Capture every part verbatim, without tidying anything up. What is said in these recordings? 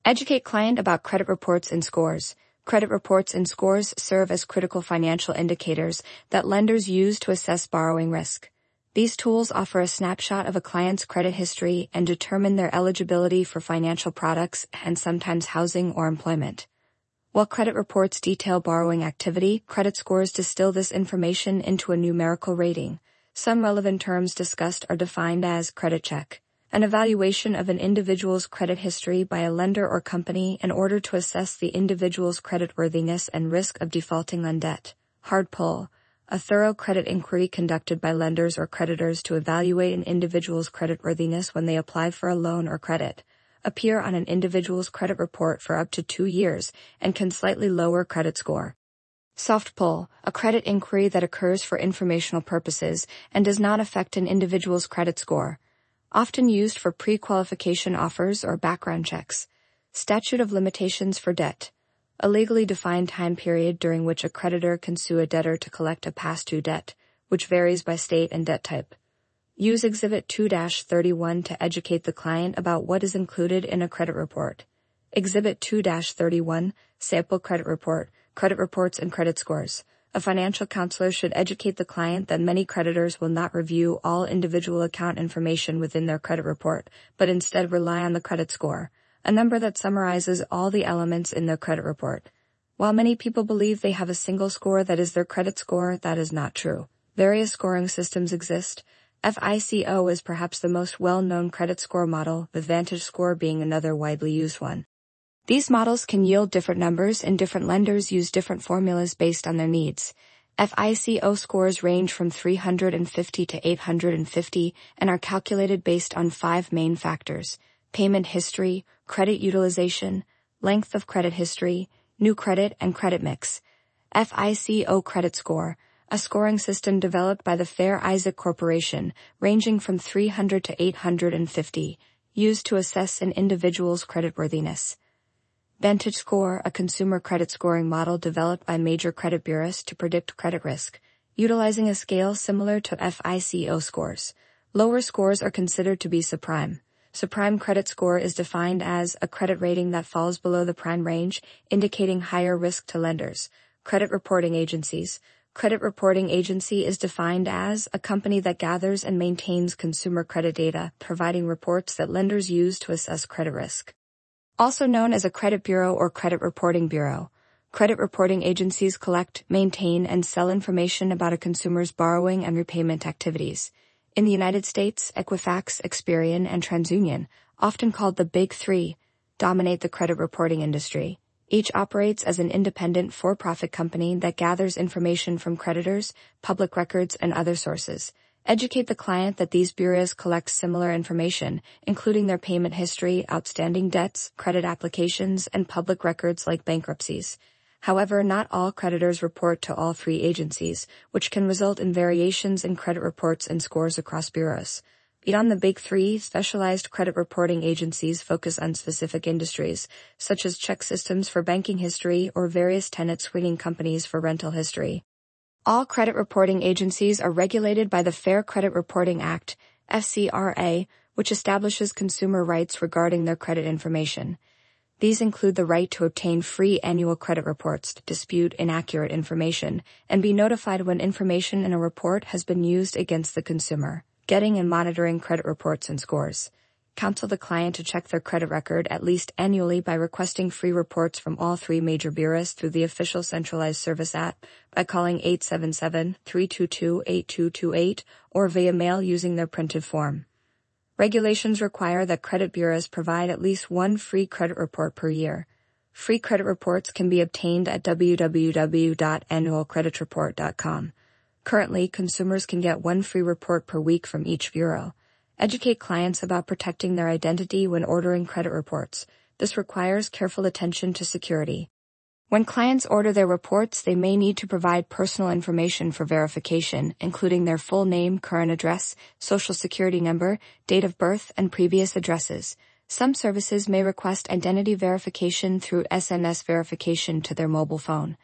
Educate client about credit reports and scores. Credit reports and scores serve as critical financial indicators that lenders use to assess borrowing risk. These tools offer a snapshot of a client's credit history and determine their eligibility for financial products and sometimes housing or employment. While credit reports detail borrowing activity, credit scores distill this information into a numerical rating. Some relevant terms discussed are defined as credit check, an evaluation of an individual's credit history by a lender or company in order to assess the individual's creditworthiness and risk of defaulting on debt. Hard pull, a thorough credit inquiry conducted by lenders or creditors to evaluate an individual's creditworthiness when they apply for a loan or credit, appear on an individual's credit report for up to two years and can slightly lower credit score. Soft pull, a credit inquiry that occurs for informational purposes and does not affect an individual's credit score, often used for pre-qualification offers or background checks. Statute of limitations for debt, a legally defined time period during which a creditor can sue a debtor to collect a past due debt, which varies by state and debt type. Use Exhibit two dash thirty-one to educate the client about what is included in a credit report. Exhibit two dash thirty-one, Sample Credit Report, Credit Reports and Credit Scores. A financial counselor should educate the client that many creditors will not review all individual account information within their credit report, but instead rely on the credit score, a number that summarizes all the elements in their credit report. While many people believe they have a single score that is their credit score, that is not true. Various scoring systems exist. FICO is perhaps the most well-known credit score model, with VantageScore being another widely used one. These models can yield different numbers, and different lenders use different formulas based on their needs. FICO scores range from three hundred fifty to eight hundred fifty and are calculated based on five main factors: payment history, credit utilization, length of credit history, new credit, and credit mix. FICO Credit Score, a scoring system developed by the Fair Isaac Corporation, ranging from three hundred to eight hundred fifty, used to assess an individual's creditworthiness. VantageScore, a consumer credit scoring model developed by major credit bureaus to predict credit risk, utilizing a scale similar to FICO scores. Lower scores are considered to be subprime. Subprime credit score is defined as a credit rating that falls below the prime range, indicating higher risk to lenders. Credit reporting agencies. Credit reporting agency is defined as a company that gathers and maintains consumer credit data, providing reports that lenders use to assess credit risk. Also known as a credit bureau or credit reporting bureau. Credit reporting agencies collect, maintain, and sell information about a consumer's borrowing and repayment activities. In the United States, Equifax, Experian, and TransUnion, often called the Big Three, dominate the credit reporting industry. Each operates as an independent for-profit company that gathers information from creditors, public records, and other sources. Educate the client that these bureaus collect similar information, including their payment history, outstanding debts, credit applications, and public records like bankruptcies. However, not all creditors report to all three agencies, which can result in variations in credit reports and scores across bureaus. Beyond the Big Three, specialized credit reporting agencies focus on specific industries, such as check systems for banking history or various tenant screening companies for rental history. All credit reporting agencies are regulated by the Fair Credit Reporting Act, F C R A, which establishes consumer rights regarding their credit information. These include the right to obtain free annual credit reports, dispute inaccurate information, and be notified when information in a report has been used against the consumer. Getting and monitoring credit reports and scores. Counsel the client to check their credit record at least annually by requesting free reports from all three major bureaus through the official centralized service app by calling eight seven seven, three two two, eight two two eight or via mail using their printed form. Regulations require that credit bureaus provide at least one free credit report per year. Free credit reports can be obtained at w w w dot annual credit report dot com. Currently, consumers can get one free report per week from each bureau. Educate clients about protecting their identity when ordering credit reports. This requires careful attention to security. When clients order their reports, they may need to provide personal information for verification, including their full name, current address, social security number, date of birth, and previous addresses. Some services may request identity verification through S M S verification to their mobile phone.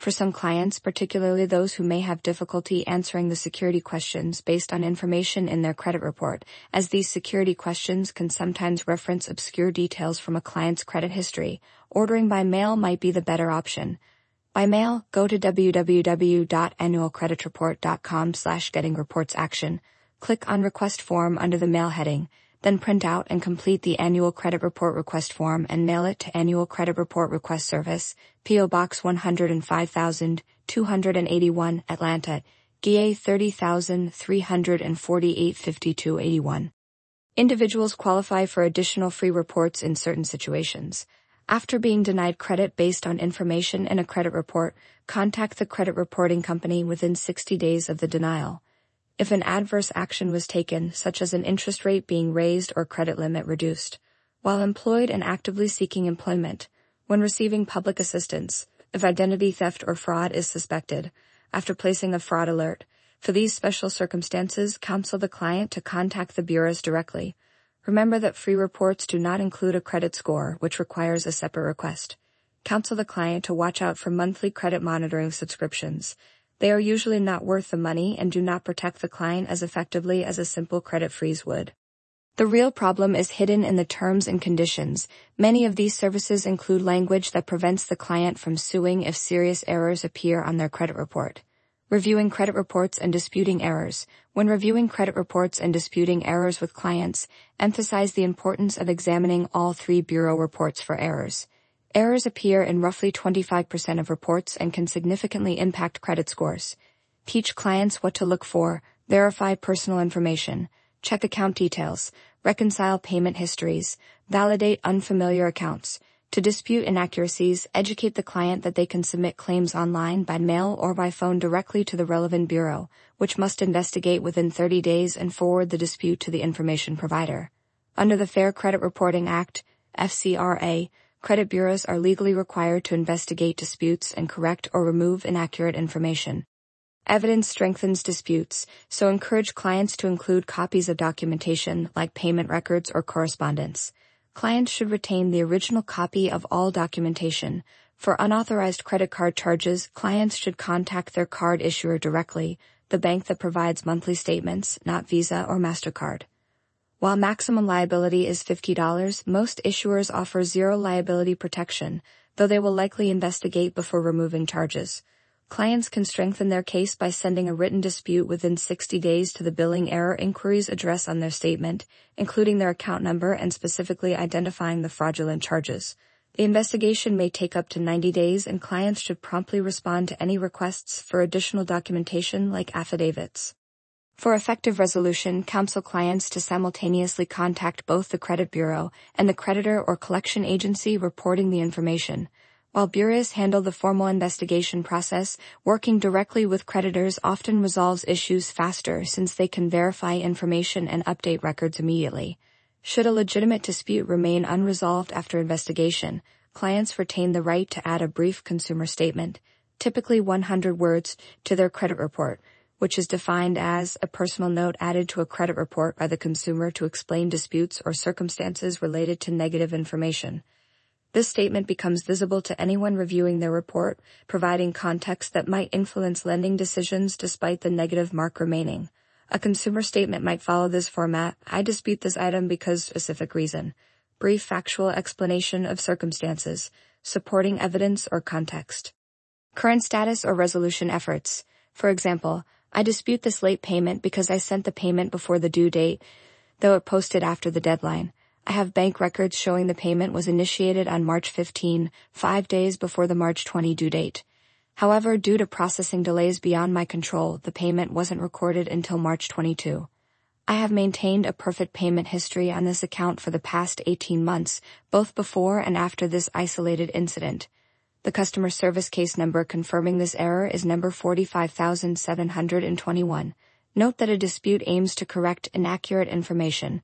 For some clients, particularly those who may have difficulty answering the security questions based on information in their credit report, as these security questions can sometimes reference obscure details from a client's credit history, ordering by mail might be the better option. By mail, go to w w w dot annual credit report dot com slash getting reports action, click on Request Form under the Mail heading, then print out and complete the Annual Credit Report Request Form and mail it to Annual Credit Report Request Service, P O Box one hundred five thousand two hundred eighty-one, Atlanta, G A thirty thousand three hundred forty-eight fifty-two eighty-one. Individuals qualify for additional free reports in certain situations. After being denied credit based on information in a credit report, contact the credit reporting company within sixty days of the denial. If an adverse action was taken, such as an interest rate being raised or credit limit reduced, while employed and actively seeking employment, when receiving public assistance, if identity theft or fraud is suspected, after placing a fraud alert, for these special circumstances, counsel the client to contact the bureaus directly. Remember that free reports do not include a credit score, which requires a separate request. Counsel the client to watch out for monthly credit monitoring subscriptions. They are usually not worth the money and do not protect the client as effectively as a simple credit freeze would. The real problem is hidden in the terms and conditions. Many of these services include language that prevents the client from suing if serious errors appear on their credit report. Reviewing credit reports and disputing errors. When reviewing credit reports and disputing errors with clients, emphasize the importance of examining all three bureau reports for errors. Errors appear in roughly twenty-five percent of reports and can significantly impact credit scores. Teach clients what to look for, verify personal information, check account details, reconcile payment histories, validate unfamiliar accounts. To dispute inaccuracies, educate the client that they can submit claims online, by mail, or by phone directly to the relevant bureau, which must investigate within thirty days and forward the dispute to the information provider. Under the Fair Credit Reporting Act, F C R A, credit bureaus are legally required to investigate disputes and correct or remove inaccurate information. Evidence strengthens disputes, so encourage clients to include copies of documentation like payment records or correspondence. Clients should retain the original copy of all documentation. For unauthorized credit card charges, clients should contact their card issuer directly, the bank that provides monthly statements, not Visa or MasterCard. While maximum liability is fifty dollars, most issuers offer zero liability protection, though they will likely investigate before removing charges. Clients can strengthen their case by sending a written dispute within sixty days to the billing error inquiries address on their statement, including their account number and specifically identifying the fraudulent charges. The investigation may take up to ninety days, and clients should promptly respond to any requests for additional documentation like affidavits. For effective resolution, counsel clients to simultaneously contact both the credit bureau and the creditor or collection agency reporting the information. While bureaus handle the formal investigation process, working directly with creditors often resolves issues faster since they can verify information and update records immediately. Should a legitimate dispute remain unresolved after investigation, clients retain the right to add a brief consumer statement, typically one hundred words, to their credit report, which is defined as a personal note added to a credit report by the consumer to explain disputes or circumstances related to negative information. This statement becomes visible to anyone reviewing their report, providing context that might influence lending decisions despite the negative mark remaining. A consumer statement might follow this format: I dispute this item because specific reason. Brief factual explanation of circumstances, supporting evidence or context. Current status or resolution efforts. For example, I dispute this late payment because I sent the payment before the due date, though it posted after the deadline. I have bank records showing the payment was initiated on March fifteenth, five days before the March twentieth due date. However, due to processing delays beyond my control, the payment wasn't recorded until March twenty-second. I have maintained a perfect payment history on this account for the past eighteen months, both before and after this isolated incident. The customer service case number confirming this error is number forty-five thousand seven hundred twenty-one. Note that a dispute aims to correct inaccurate information,